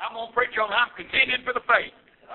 I'm going to preach on I'm contending for the faith.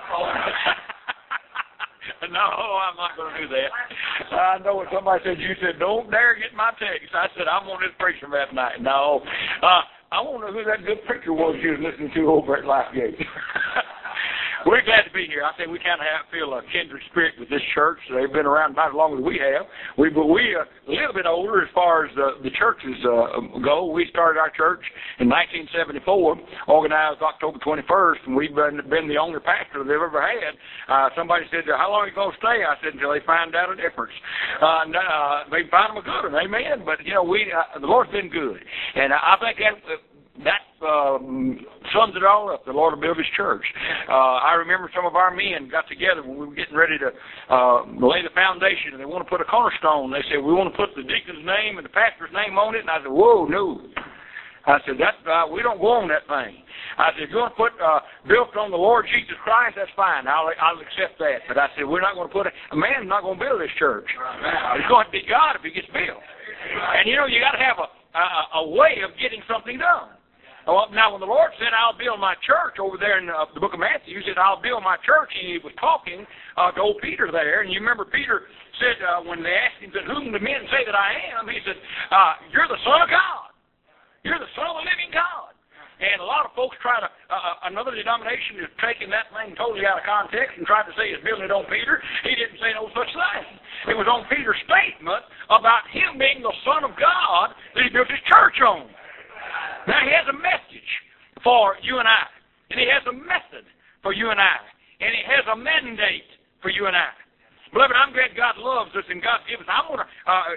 No, I'm not going to do that. I know when somebody said, you said, don't dare get my text. I said, I'm on this preacher that night. No. I want to know who that good preacher was you was listening to over at Lifegate. We're glad to be here. I think we kind of feel a kindred spirit with this church. They've been around about as long as we have. We a little bit older as far as the churches go. We started our church in 1974, organized October 21st, and we've been the only pastor they've ever had. Somebody said, how long are you going to stay? I said, until they find out a difference. They find them a good one, amen. But, you know, the Lord's been good. And I think that sums it all up. The Lord will build His church. I remember some of our men got together when we were getting ready to lay the foundation, and they want to put a cornerstone. They said, we want to put the deacon's name and the pastor's name on it. And I said, whoa, no. I said, we don't go on that thing. I said, if you want to put built on the Lord Jesus Christ, that's fine. I'll accept that. But I said, we're not going to put a man's not going to build this church. It's going to be God if it gets built. And you know, you got to have a way of getting something done. Well, now, when the Lord said, I'll build my church over there in the book of Matthew, He said, I'll build my church, He was talking to old Peter there. And you remember Peter said, when they asked him, whom do men say that I am? He said, you're the Son of God. You're the Son of the living God. And a lot of folks try to, another denomination is taking that thing totally out of context and trying to say it's building it on Peter. He didn't say no such thing. It was on Peter's statement about him being the Son of God that he built his church on. Now, He has a message for you and I, and He has a method for you and I, and He has a mandate for you and I. Beloved, I'm glad God loves us and God gives us. I want to,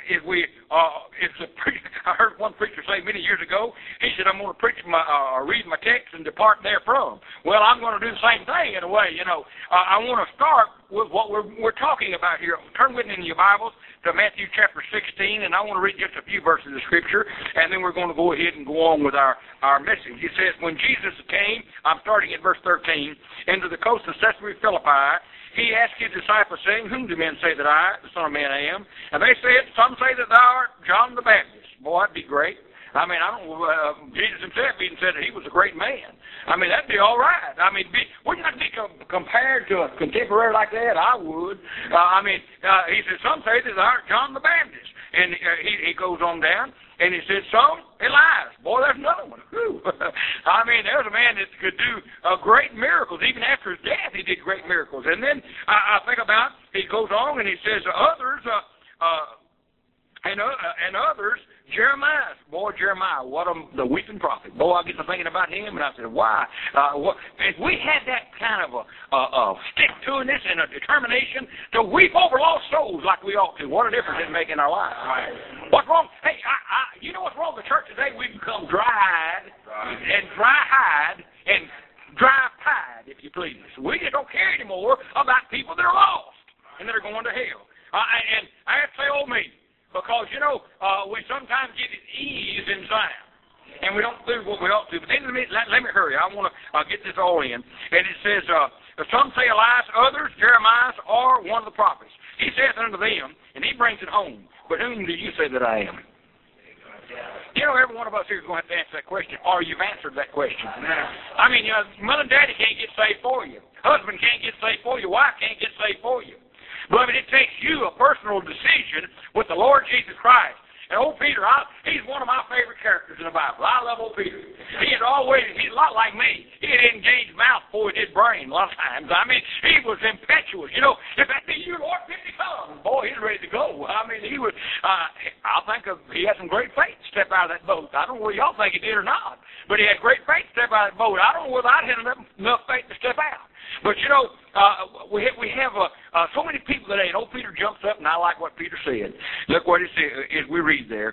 I heard one preacher say many years ago, he said, I'm going to read my text and depart therefrom. Well, I'm going to do the same thing in a way, you know. I want to start with what we're talking about here. Turn with me in your Bibles to Matthew chapter 16, and I want to read just a few verses of Scripture, and then we're going to go ahead and go on with our message. It says, when Jesus came, I'm starting at verse 13, into the coast of Caesarea Philippi, He asked His disciples, saying, whom do men say that I, the Son of Man, am? And they said, some say that thou art John the Baptist. Boy, that'd be great. I mean, I don't. Jesus Himself even said that He was a great man. I mean, that'd be all right. I mean, wouldn't that be compared to a contemporary like that? I would. He said, some say that thou art John the Baptist. And he goes on down, and he said, some Elias. Boy, there's another one. I mean, there's a man that could do great miracles. Even after his death, he did great miracles. And then I think about, he goes on and he says, others, and others, Jeremiah. Boy, Jeremiah, the weeping prophet. Boy, I get to thinking about him, and I said, why? If we had that kind of a stick-to-itness and a determination to weep over lost souls like we ought to, what a difference it'd make in our lives. Right. What's wrong? Hey, you know what's wrong with the church today? We've become dry-eyed and dry-eyed and dry-pied, if you please. We just don't care anymore about people that are lost and that are going to hell. And I have to say, oh, me. Because, you know, we sometimes get at ease in Zion. And we don't do what we ought to. But then let me hurry. I want to get this all in. And it says, some say Elias, others, Jeremiah, or one of the prophets. He saith unto them, and he brings it home, but whom do you say that I am? You know, every one of us here is going to have to answer that question, or you've answered that question. I mean, mother and daddy can't get saved for you. Husband can't get saved for you. Wife can't get saved for you. Beloved, it takes you a personal decision with the Lord Jesus Christ. And old Peter, he's one of my favorite characters in the Bible. I love old Peter. He's a lot like me. He had engaged mouth before he did brain a lot of times. I mean, he was impetuous. You know, if that be you, Lord, 50 tons, boy, he's ready to go. I mean, he was, he had some great faith to step out of that boat. I don't know whether y'all think he did or not, but he had great faith to step out of that boat. I don't know whether I'd had enough faith to step out. But, you know, we have so many people today, and old Peter jumps up, and I like what Peter said. Look what it says, as we read there.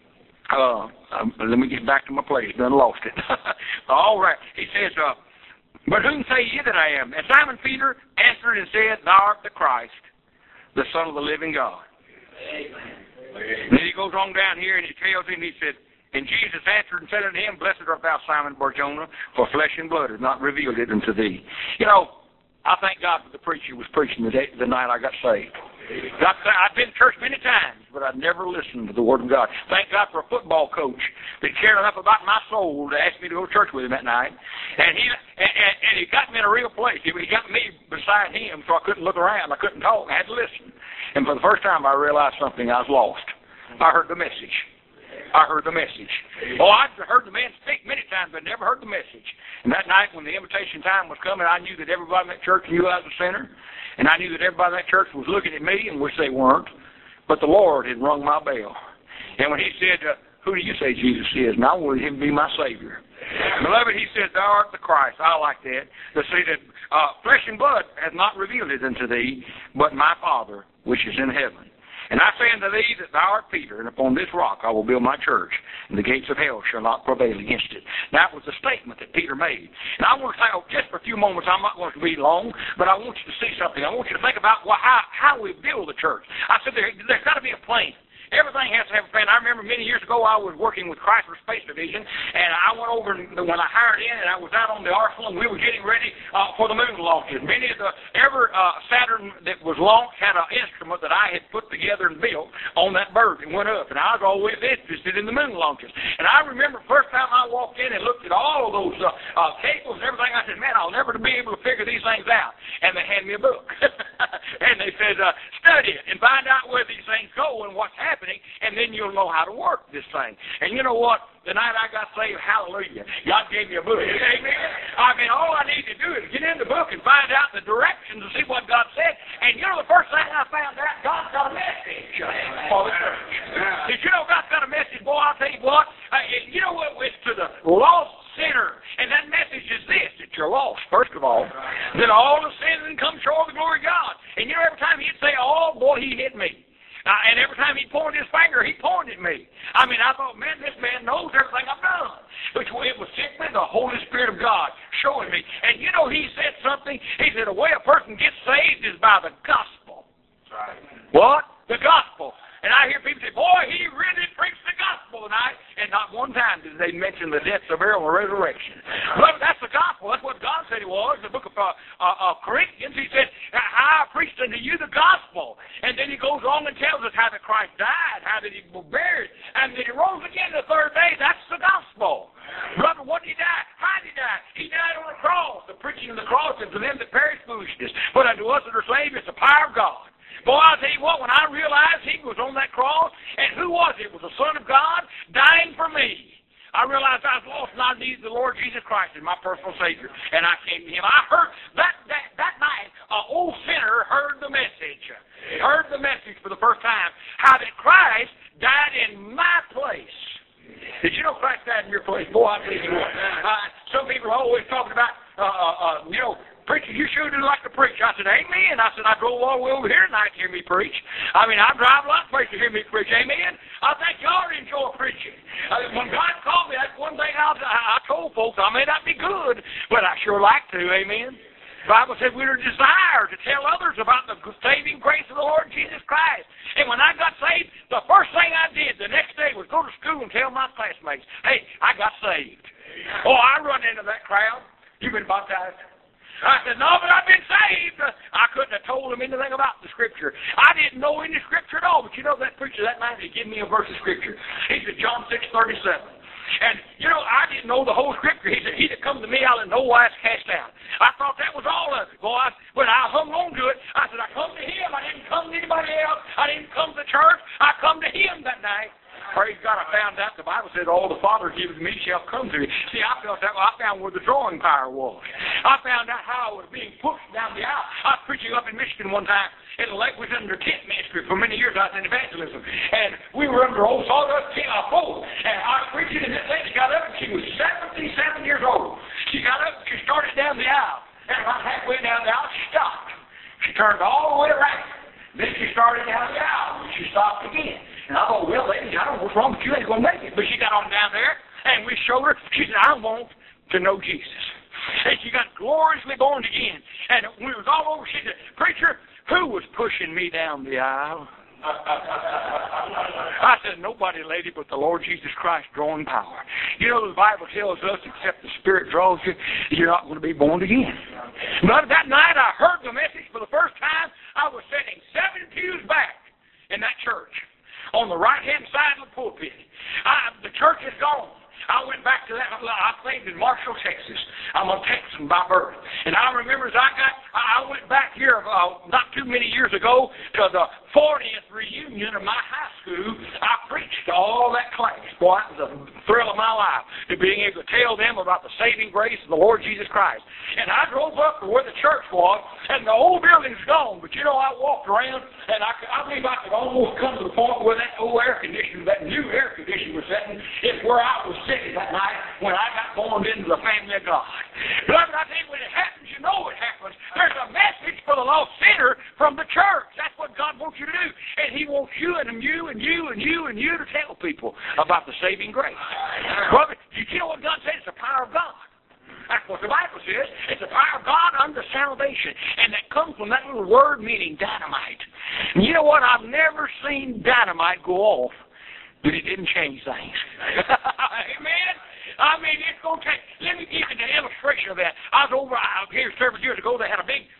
Let me get back to my place. Done lost it. All right. He says, but whom say ye that I am? And Simon Peter answered and said, thou art the Christ, the Son of the living God. Amen. Then he goes on down here, and he tells him, he said, and Jesus answered and said unto him, blessed art thou, Simon Bar-Jonah, for flesh and blood has not revealed it unto thee. You know, I thank God for the preacher who was preaching the night I got saved. I've been to church many times, but I've never listened to the Word of God. Thank God for a football coach that cared enough about my soul to ask me to go to church with him that night. And he got me in a real place. He got me beside him so I couldn't look around. I couldn't talk. I had to listen. And for the first time, I realized something. I was lost. I heard the message. I heard the message. Oh, I've heard the man speak many times, but never heard the message. And that night when the invitation time was coming, I knew that everybody in that church knew I was a sinner. And I knew that everybody in that church was looking at me, and which they weren't. But the Lord had rung my bell. And when he said, who do you say Jesus is? And I wanted him to be my Savior. Beloved, he said, thou art the Christ. I like that. To say that flesh and blood hath not revealed it unto thee, but my Father which is in heaven. And I say unto thee that thou art Peter, and upon this rock I will build my church, and the gates of hell shall not prevail against it. That was the statement that Peter made. And I want to say, just for a few moments, I'm not going to be long, but I want you to see something. I want you to think about how we build the church. I said there's got to be a plan. Everything has to have a plan. I remember many years ago I was working with Chrysler Space Division, and I went over when I hired in, and I was out on the Arsenal, and we were getting ready for the moon launches. Every Saturn that was launched had an instrument that I had put together and built on that bird and went up, and I was always interested in the moon launches. And I remember the first time I walked in and looked at all of those cables and everything, I said, man, I'll never be able to figure these things out. And they handed me a book. And they said, study it and find out where these things go and what's happening, and then you'll know how to work this thing. And you know what? The night I got saved, hallelujah, God gave me a book. Amen. I mean, all I need to do is get in the book and find out the directions and see what God said. And you know the first thing I found out, God's got a message for the church. Did you know God's got a message? Boy, I'll tell you what. You know what? It's to the lost sinner. And that message is this, that you're lost, first of all. Then all the sins and come short of the glory of God. And you know, every time he'd say, oh, boy, he hit me. And every time he pointed his finger, he pointed at me. I mean, I thought, man, this man knows everything I've done. But it was simply the Holy Spirit of God showing me. And you know, he said something. He said, the way a person gets saved is by the gospel. Right. What? The gospel. And I hear people say, boy, he really preached the gospel tonight. And not one time did they mention the death, the burial, and the resurrection. But that's the gospel. That's what God said he was. In the book of Corinthians, he said, I preached unto you the gospel. And then he goes on and tells us how that Christ died, how that he was buried, and that he rose again the third day. That's the gospel. Brother, what did he die? How did he die? He died on the cross. The preaching of the cross is to them that perish foolishness. But unto us that are saved, it's the power of God. Boy, I'll tell you what, when I realized he was on that cross, and who was it? It was the Son of God dying for me. I realized I was lost, and I needed the Lord Jesus Christ as my personal Savior, and I came to him. I heard that night, an old sinner heard the message. He heard the message for the first time, how that Christ died in my place. Did you know Christ died in your place? Boy, I'll tell you what. Some people are always talking about, preacher, you sure do like to preach. I said, amen. I said, I drove all the way over here tonight to hear me preach. I mean, I drive a lot of places to hear me preach. Amen. I think you ought to enjoy preaching. When God called me, that's one thing I told folks. I may not be good, but I sure like to. Amen. The Bible said we were desired to tell others about the saving grace of the Lord Jesus Christ. And when I got saved, the first thing I did the next day was go to school and tell my classmates, hey, I got saved. Oh, I run into that crowd. You been baptized? I said, no, but I've been saved. I couldn't have told them anything about the Scripture. I didn't know any Scripture at all. But you know, that preacher that night, he gave me a verse of Scripture. He said, John 6:37. And, you know, I didn't know the whole Scripture. He said, he that comes to me, I'll in no wise cast out. I thought that was all of it, boy. But I hung on to it. I said, I come to him. I didn't come to anybody else. I didn't come to church. I come to him that night. Praise God, I found out the Bible said, all the Father gives me shall come to me. See, I found where the drawing power was. I found out how I was being pushed down the aisle. I was preaching up in Michigan one time, and the lake was under tent ministry. For many years I was in evangelism. And we were under old sawdust pole. And I was preaching, and this lady got up, and she was 77 years old. She got up, and she started down the aisle. And about halfway down the aisle, she stopped. She turned all the way around. Then she started down the aisle, and she stopped again. And I thought, well, lady, I don't know what's wrong, but you ain't going to make it. But she got on down there, and we showed her. She said, I want to know Jesus. And she got gloriously born again. And when it was all over, she said, preacher, who was pushing me down the aisle? I said, nobody, lady, but the Lord Jesus Christ drawing power. You know, the Bible tells us, except the Spirit draws you, you're not going to be born again. But that night I heard the message for the first time. I was sitting 7 pews in that church, on the right-hand side of the pulpit. The church is gone. I went back to that. I stayed in Marshall, Texas. I'm a Texan by birth. And I remember as I went back here not too many years ago to the 40th reunion of my high school. I preached to all that class. Boy, that was a thrill of my life, to being able to tell them about the saving grace of the Lord Jesus Christ. And I drove up to where the church was, and the old building's gone. But you know, I walked around, and I believe I could almost come to the point where that old air conditioner, that new air conditioner was setting, is where I was sitting that night when I got born into the family of God. Beloved, I tell you, when it happens, you know it happens. There's a message for the lost sinner from the church. That's what God wants you to do. And He wants you and you and you and you and you to tell people about the saving grace. Brother, you know what God said? It's the power of God. That's what the Bible says. It's the power of God unto salvation. And that comes from that little word meaning dynamite. And you know what? I've never seen dynamite go off, but it didn't change things. Amen? I mean, it's going to take... Let me give you an illustration of that. I was over here several years ago. They had a big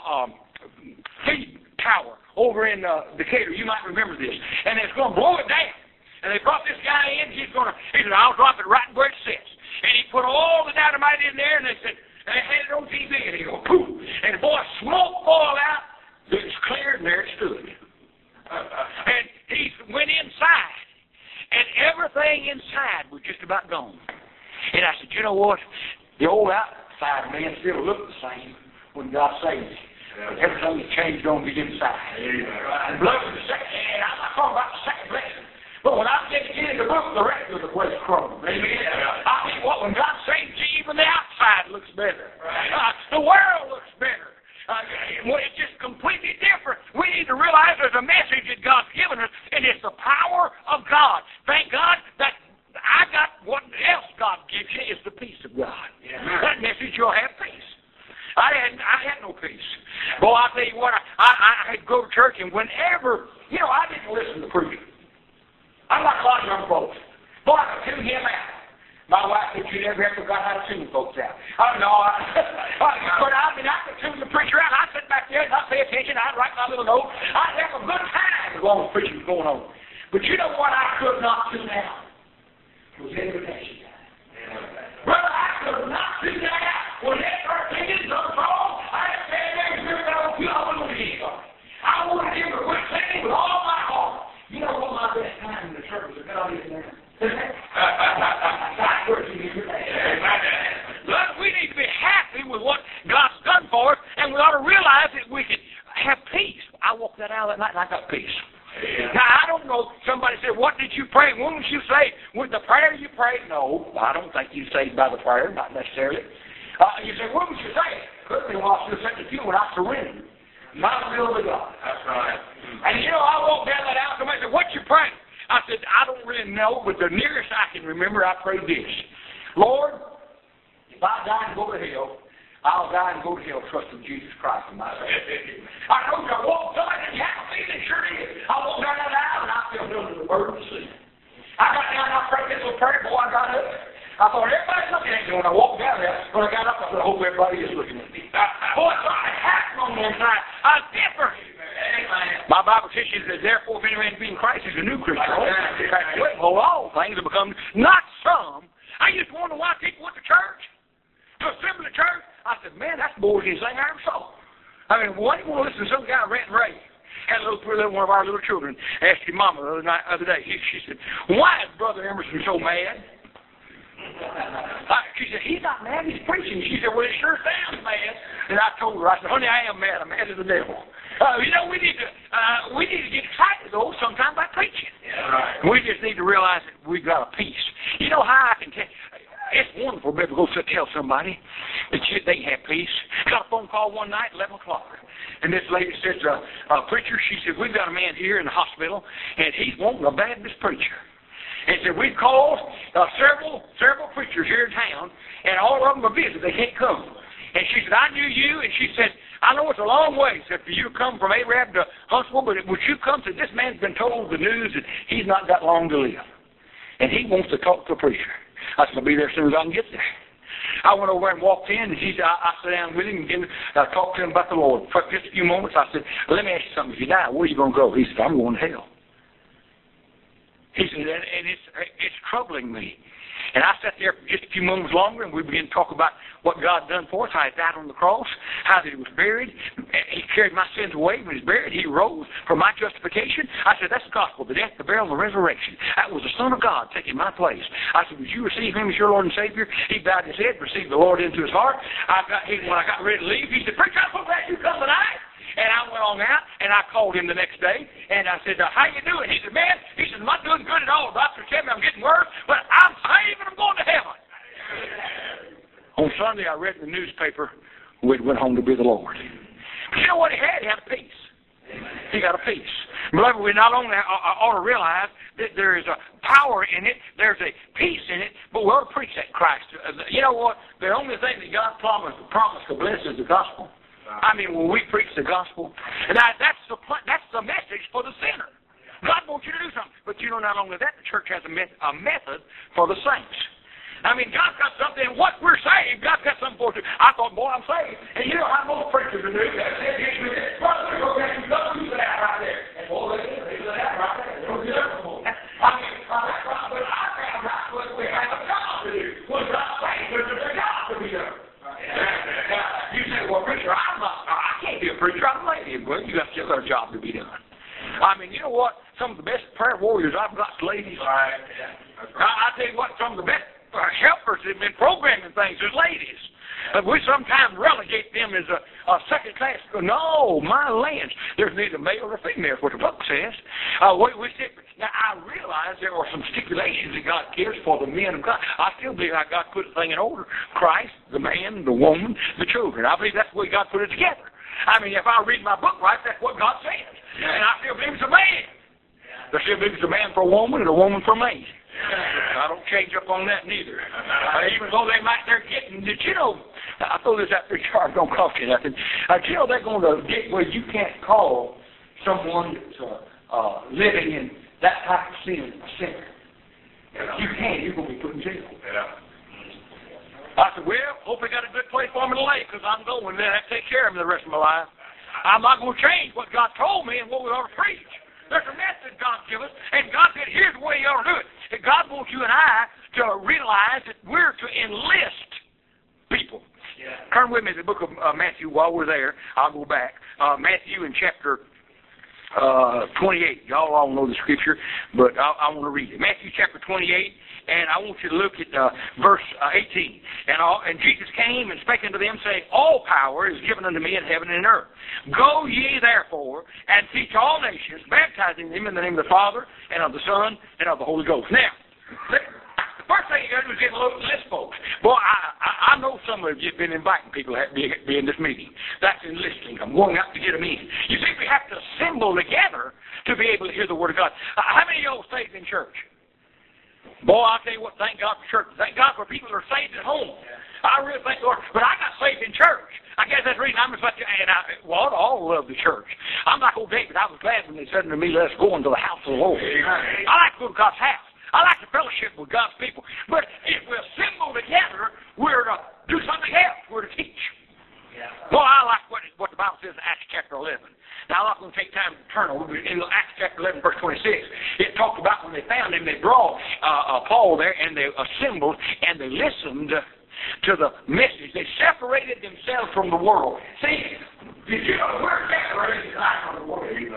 feed tower over in Decatur. You might remember this. And it's going to blow it down. And they brought this guy in. He said, I'll drop it right where it sits. And he put all the dynamite in there, and they had it on TV, and he go, poof. And boy, smoke boiled out. It was cleared, and there it stood. And he went inside, and everything inside was just about gone. And I said, you know what? The old outside man still looked the same when God saved me. But everything that changed on the inside. And blessed the second, and I'm not talking about the second blessing. But when I get into the book, the rest of the place crumbled. Amen. I mean, when God saves you, even the outside looks better. The world looks better. It's just completely different. We need to realize there's a message that God's given us, and it's the power of God. Thank God that I got what else God gives you is the peace of God. Yeah. That message, you'll have peace. I had no peace. Boy, I'll tell you what, I had to go to church, and whenever, I didn't listen to preaching. I'm like a lot of young folks. Boy, I could tune him out. My wife said you never ever forgot how to tune folks out. I could tune the preacher out. I'd sit back there and I'd pay attention. I'd write my little note. I'd have a good time as long as preaching was going on. But you know what I could not tune out? Was invitation time. Brother, I could not tune that out. When they start singing the song, I'd stand there and remember that old I wouldn't want to hear something. I wanted him to quit singing with all my heart. You know what my best time in the church was? God is there. Look, we need to be happy with what God's done for us, and we ought to realize that we can have peace. I walked that out that night and I got peace. Yeah. Now, I don't know, somebody said, what did you pray? When did you say? With the prayer you prayed? No, I don't think you saved by the prayer, not necessarily. You say, when would you say it? Could be while she was sitting with you when I surrendered. My will to God. That's right. And I walked down that aisle, somebody said, what you pray? I said, I don't really know, but the nearest I can remember, I prayed this. Lord, if I die and go to hell, I'll die and go to hell trusting Jesus Christ in my life. I know I walked down and it sure is. I walked down that aisle and I fell under the burden of sin. I got down and I prayed this little prayer before I got up. I thought everybody's looking at me when I walked down there. When I got up, I said, I hope everybody is looking at me. Boy, something happened on the inside. I was different. My Bible teaches that therefore if any man be in Christ is a new creature. Well, all things have become, not some. I used to wonder why people went to church, to assemble the church. I said, man, that's the boldest thing I ever saw. I mean, why do you want to listen to some guy ranting and raving? Had one of our little children asked his mama the other day. She said, why is Brother Emerson so mad? She said, he's not mad, he's preaching. She said, well, it sure sounds mad. And I told her, I said, honey, I am mad. I'm mad as the devil. We need to get excited, though, sometimes by preaching. Yeah, right. We just need to realize that we've got a peace. You know how I can tell? It's wonderful to be able to go tell somebody that they have peace. Got a phone call one night, 11 o'clock. And this lady says, preacher, she said, we've got a man here in the hospital, and he's wanting a Baptist preacher. And said, we've called several preachers here in town, and all of them are busy. They can't come. And she said, I knew you, and she said, I know it's a long way, said, for you to come from Arab to Huntsville, but would you come? Said, this man's been told the news that he's not got long to live. And he wants to talk to a preacher. I said, I'll be there as soon as I can get there. I went over and walked in, and I sat down with him and I talked to him about the Lord. For just a few moments, I said, let me ask you something. If you die, where are you going to go? He said, I'm going to hell. He said, and it's troubling me. And I sat there for just a few moments longer, and we began to talk about what God done for us, how He died on the cross, how that He was buried. He carried my sins away when He was buried. He rose for my justification. I said, that's the gospel, the death, the burial, and the resurrection. That was the Son of God taking my place. I said, would you receive Him as your Lord and Savior? He bowed his head, received the Lord into his heart. When I got ready to leave, he said, preacher, I'm so glad you come tonight. And I went on out, and I called him the next day, and I said, how you doing? He said, man, I'm not doing good at all. Doctor tell me I'm getting worse, but I'm saved and I'm going to heaven. On Sunday, I read in the newspaper, we went home to be the Lord. But you know what he had? He had a peace. He got a peace. Beloved, we not only ought to realize that there is a power in it, there's a peace in it, but we ought to preach that Christ. You know what? The only thing that God promised to bless is the gospel. I mean, when we preach the gospel, and that's the message for the sinner. God wants you to do something. But you know, not only that, the church has a method for the saints. I mean, God's got something. What we're saved, God's got something for us. I thought, boy, I'm saved. And you know how most preachers do. They say, brother, go back and do that right there. And boy, they do that right there. They don't do that before. I mean, that's right, but I found right what we have a job to do. We're not saved, but there's a job to be done. You say, well, preacher, I can't be a preacher. I'm a lady. Well, you still got a job to be done. I mean, you know what? Some of the best prayer warriors I've got is ladies. Right. I tell you what, some of the best helpers that have been programming things is ladies. We sometimes relegate them as a second class. No, my lands. There's neither male or female, what the book says. Now, I realize there are some stipulations that God gives for the men of God. I still believe how God put the thing in order. Christ, the man, the woman, the children. I believe that's the way God put it together. I mean, if I read my book right, that's what God says. And I still believe it's a man. I still believe it's a man for a woman and a woman for a man. I don't change up on that neither. Even though they're getting, you know, I throw this out there, Charles, don't cost you nothing. You know, they're going to get where you can't call someone that's living in that type of sin a sinner. If you can, you're going to be put in jail. I said, well, hope they got a good place for me to lay, because I'm going there and have to take care of me the rest of my life. I'm not going to change what God told me and what we ought to preach. There's a message God gives us, and God said, here's the way you ought to do it. And God wants you and I to realize that we're to enlist people. Yeah. Turn with me to the book of Matthew while we're there. I'll go back. Matthew in chapter 28. Y'all all know the scripture, but I want to read it. Matthew chapter 28, and I want you to look at verse 18. And Jesus came and spake unto them, saying, all power is given unto me in heaven and in earth. Go ye therefore and teach all nations, baptizing them in the name of the Father and of the Son and of the Holy Ghost. Now, the first thing you got to do is get a load of list, folks. Boy, I know some of you have been inviting people to be in this meeting. That's enlisting. I'm going out to get them in. You see, we have to assemble together to be able to hear the Word of God. How many of y'all saved in church? Boy, I'll tell you what, thank God for church. Thank God for people that are saved at home. I really thank the Lord. But I got saved in church. I guess that's the reason I'm just like, and I all love the church. I'm like old David. I was glad when they said to me, let's go into the house of the Lord. I like to go to God's house. I like to fellowship with God's people. But if we assemble together, we're to do something else. We're to teach. Yeah. Well, I like what the Bible says in Acts chapter 11. Now, I'm not going to take time to turn over. In Acts chapter 11, verse 26, it talked about when they found him, they brought Paul there, and they assembled, and they listened to the message. They separated themselves from the world. See, did you know we're separated from the world? He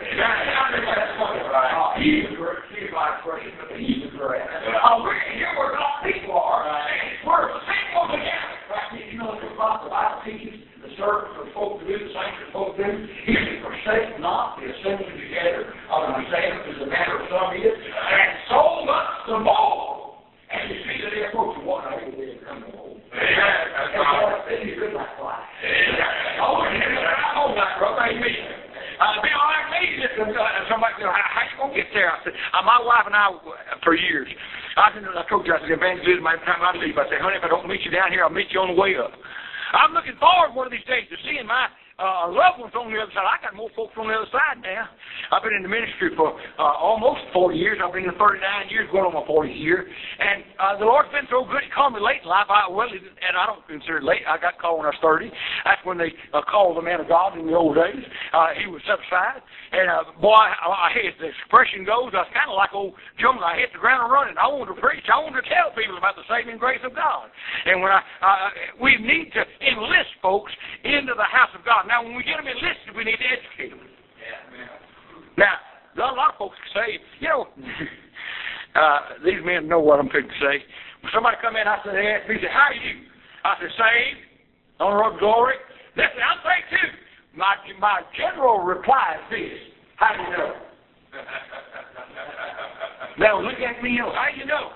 is great. He's my expression, but he is great. We're here where God's people are. We're assembled together. You know what the Bible teaches? The servants are supposed to do, the saints are supposed to do. He said, forsake not the assembling together of themselves as the matter of some is, and so much the more. And you see that they approach the one, I think they come to hold. It's good like fly. Oh, I'm on that, brother. Amen. Be all right, me. Somebody said, how you going to get there? I said, my wife and I, for years, I told you, I said, evangelism, every time I leave, I say, honey, if I don't meet you down here, I'll meet you on the way up. I'm looking forward one of these days to seeing my loved ones on the other side. I got more folks on the other side now. I've been in the ministry for almost 40 years. I've been in 39 years, going on my 40th year. And the Lord's been so good. He called me late in life. And I don't consider it late. I got called when I was 30. That's when they called the man of God in the old days. He was set aside. And as the expression goes, I was kind of like old Jonah. I hit the ground running. I wanted to preach. I wanted to tell people about the saving grace of God. And when we need to enlist folks into the house of God. Now, when we get them enlisted, we need to educate them. Now, a lot of folks say, these men know what I'm fixing to say. When somebody come in, I said, they ask me, how are you? I said, saved, on the road to glory. They said, I'm saved too. My general reply is this, how do you know? Now, look at me, how do you know?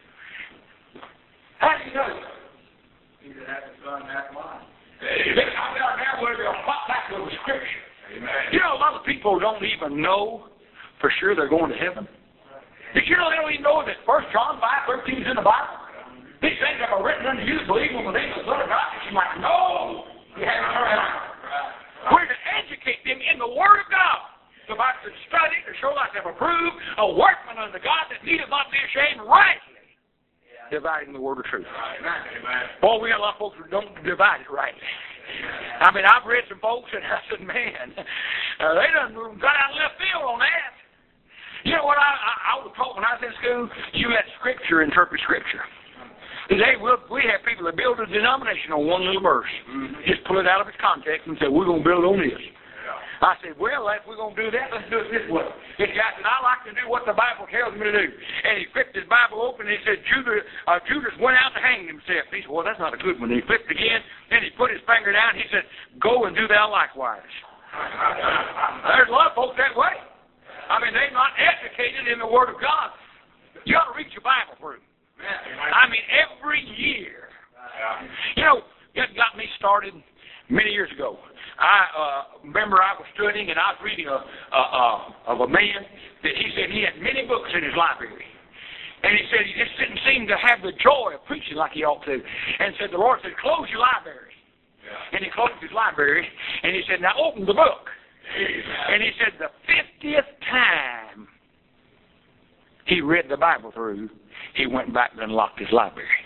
How do you know? Either have the Son, have mine. I'm down there where they'll pop back to the Scripture. Amen. A lot of people don't even know for sure they're going to heaven. Did you know they don't even know that 1 John 5:13 is in the Bible? These things that are written unto you, believe in the name of the Son of God. She's like, no, you haven't heard it. We're to educate them in the Word of God. The Bible says, study to show thyself approved, a workman unto God that needeth not be ashamed, rightly dividing the word of truth. Boy, we got a lot of folks who don't divide it rightly. I mean, I've read some folks, and I said, man, they done got out of left field on that. You know what I was taught when I was in school? You let Scripture interpret Scripture. Today, we have people that build a denomination on one little verse. Just pull it out of its context and say, we're going to build on this. I said, well, if we're going to do that, let's do it this way. This guy said, I like to do what the Bible tells me to do. And he flipped his Bible open, and he said, Judas went out to hang himself. He said, well, that's not a good one. And he flipped again, and he put his finger down, and he said, go and do thou likewise. There's a lot of folks that way. I mean, they're not educated in the Word of God. You ought to read your Bible through. I mean, every year. It got me started many years ago. I remember I was studying, and I was reading of a man that he said he had many books in his library. And he said he just didn't seem to have the joy of preaching like he ought to. And said the Lord said, close your library. Yeah. And he closed his library, and he said, now open the book. And he said the 50th time he read the Bible through, he went back and locked his library.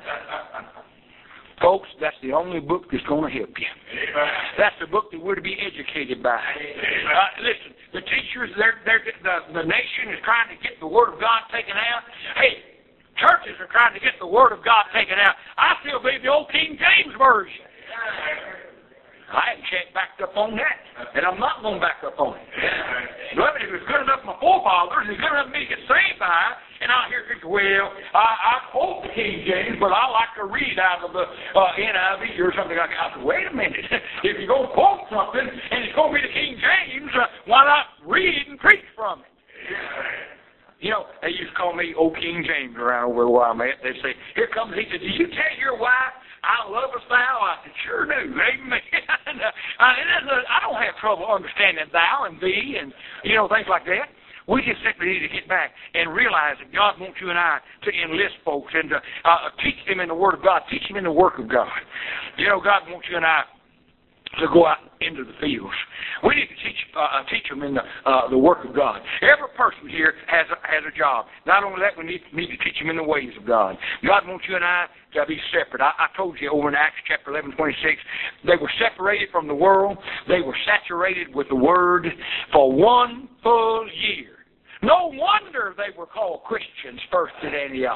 Folks, that's the only book that's going to help you. That's the book that we're to be educated by. Listen, the teachers, the nation is trying to get the Word of God taken out. Hey, churches are trying to get the Word of God taken out. I still believe the old King James Version. I haven't checked back up on that, and I'm not going back up on it. But it was good enough for my forefathers, and good enough for me to get saved by, and I hear people, well, I quote the King James, but I like to read out of the NIV or something like that. I said, wait a minute. If you're going to quote something, and it's going to be the King James, why not read and preach from it? They used to call me old King James around over where I'm at. They say, here comes, he said, did you tell your wife, I love us thou? I said, sure do. Amen. I don't have trouble understanding thou and thee and, things like that. We just simply need to get back and realize that God wants you and I to enlist folks and to teach them in the Word of God, teach them in the work of God. God wants you and I to go out into the fields. We need to teach them in the work of God. Every person here has a job. Not only that, we need to teach them in the ways of God. God wants you and I to be separate. I told you over in Acts chapter 11:26, they were separated from the world. They were saturated with the Word for 1 full year. No wonder they were called Christians first at Antioch.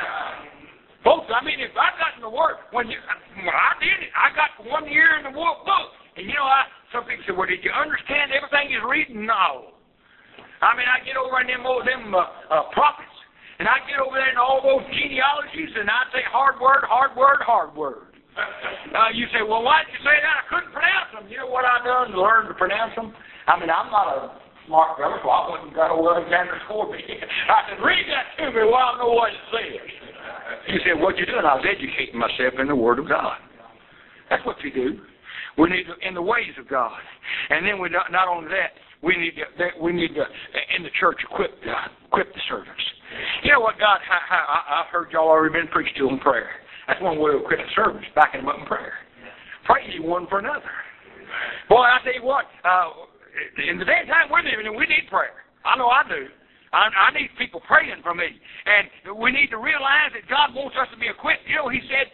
Folks, I mean, if I got in the Word, I did it. I got 1 year in the book. And some people say, well, did you understand everything he's reading? No. I mean, I get over in them prophets, and I get over there in all those genealogies, and I say hard word, hard word, hard word. You say, well, why did you say that? I couldn't pronounce them. You know what I done to learn to pronounce them? I mean, I'm not a smart fellow, so I went and got over Alexander Scorby. I said, read that to me while I know what it says. You said, what you doing? I was educating myself in the Word of God. That's what you do. We need to, in the ways of God. And then we not only that, we need to in the church equip the servants. You know what, God, I've heard y'all already been preached to in prayer. That's one way to equip the servants, backing them up in prayer. Pray ye one for another. Boy, I tell you what, in the day and time we're living in, we need prayer. I know I do. I need people praying for me. And we need to realize that God wants us to be equipped. You know, He said,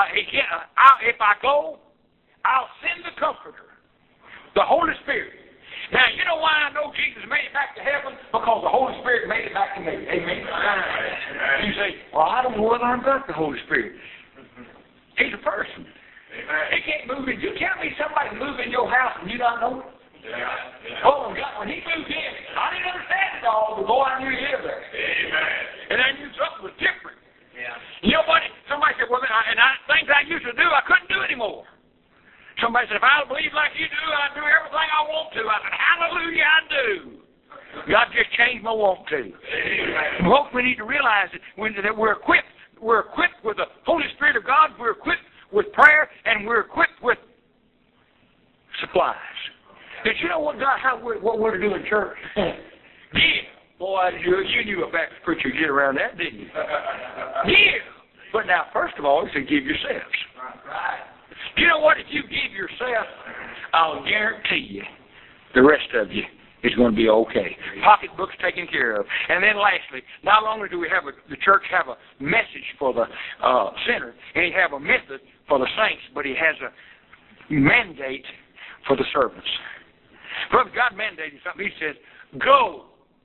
if I go, I'll send the Comforter, the Holy Spirit. Now, you know why I know Jesus made it back to heaven? Because the Holy Spirit made it back to me. Amen. You say, well, I don't know whether I've got the Holy Spirit. He's a person. He can't move in. You tell me somebody move in your house and you don't know it? Oh, God, when He moved in, I didn't understand it all, but boy, I knew He lived there. And I knew something was different. You know what? Somebody said, well, things I used to do, I couldn't do anymore. Somebody said, if I believe like you do, I do everything I want to. I said, hallelujah, I do. God just changed my want to. And folks, we need to realize that we're equipped. We're equipped with the Holy Spirit of God. We're equipped with prayer, and we're equipped with supplies. Did you know what we're to do in church? Give. Boy, you knew a Baptist preacher would get around that, didn't you? Give. But now, first of all, he said, give yourselves. You know what? If you give yourself, I'll guarantee you the rest of you is going to be okay. Pocketbooks taken care of. And then lastly, not only do we have the church have a message for the sinner, and he have a method for the saints, but he has a mandate for the servants. Brother, God mandated something. He says, go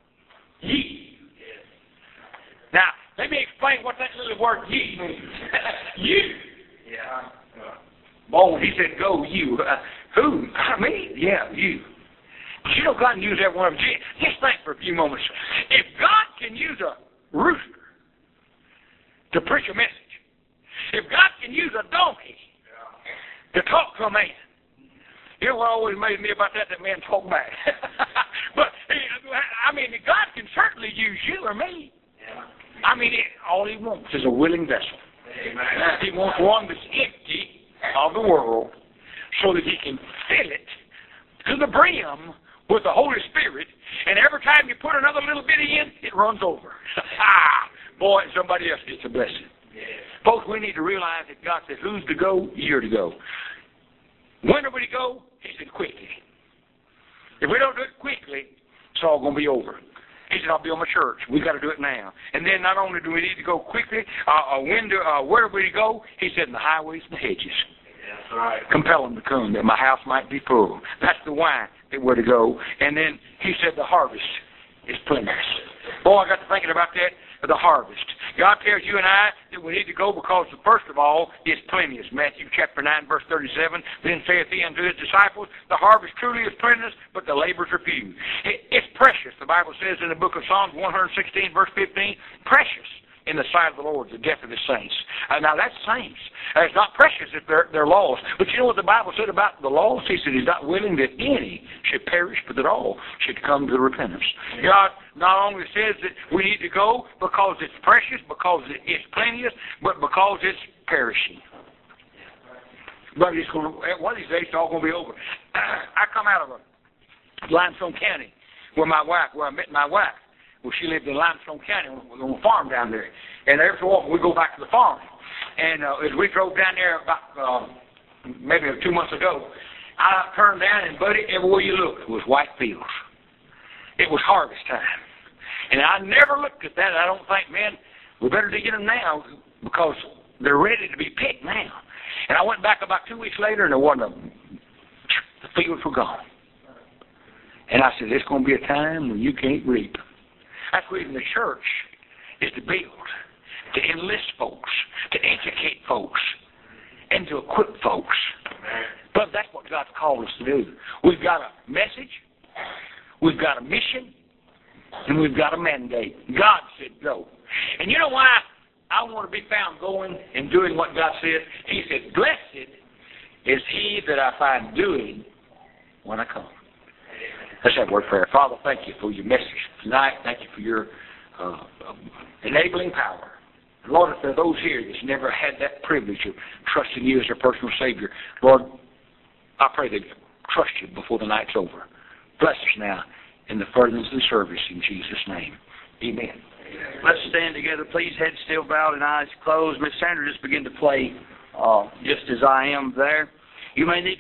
ye. Now, let me explain what that little word ye means. You. Yeah. Boy, he said, go you. Who? Me? Yeah, you. You know God can use every one of them. Just think for a few moments. If God can use a rooster to preach a message, if God can use a donkey to talk to a man, you know what always amazed me about that man talked back. But, I mean, God can certainly use you or me. I mean, all He wants is a willing vessel. Amen. He wants one that's empty of the world so that He can fill it to the brim with the Holy Spirit, and every time you put another little bit in, it runs over. Boy, somebody else gets a blessing. Folks, we need to realize that God says, who's to go? You're to go. When are we to go? He said, quickly. If we don't do it quickly, it's all going to be over. He said, I'll build my church. We've got to do it now. And then not only do we need to go quickly, where are we to go? He said, in the highways and the hedges. That's right. Compel them to come, that my house might be full. That's the why that we're to go. And then he said, the harvest is plenteous. Boy, I got to thinking about that, the harvest. God tells you and I that we need to go because, first of all, it's plenteous. Matthew chapter 9, verse 37, then saith He unto His disciples, the harvest truly is plenteous, but the labors are few. It's precious. The Bible says in the book of Psalms 116, verse 15, precious in the sight of the Lord, the death of His saints. Now that's saints. It's not precious if they're lost. But you know what the Bible said about the lost? He said He's not willing that any should perish, but that all should come to repentance. God not only says that we need to go because it's precious, because it's plenteous, but because it's perishing. But it's going to, one of these days it's all going to be over. I come out of a Limestone County where I met my wife. Well, she lived in Limestone County on a farm down there. And every so often we go back to the farm. And as we drove down there about maybe 2 months ago, I turned down and, buddy, everywhere you looked, it was white fields. It was harvest time. And I never looked at that. I don't think, man, we better get them now because they're ready to be picked now. And I went back about 2 weeks later and there wasn't the fields were gone. And I said, it's going to be a time when you can't reap. That's what even the church is to build, to enlist folks, to educate folks, and to equip folks. But that's what God's called us to do. We've got a message, we've got a mission, and we've got a mandate. God said go. And you know why I want to be found going and doing what God said? He said, blessed is he that I find doing when I come. Let's have a word of prayer. Father, thank you for your message tonight. Thank you for your enabling power. And Lord, if there are those here that's never had that privilege of trusting you as their personal Savior, Lord, I pray they trust you before the night's over. Bless us now in the furtherance of the service in Jesus' name. Amen. Let's stand together, please. Heads still bowed and eyes closed. Miss Sandra just begin to play Just As I Am there. You may need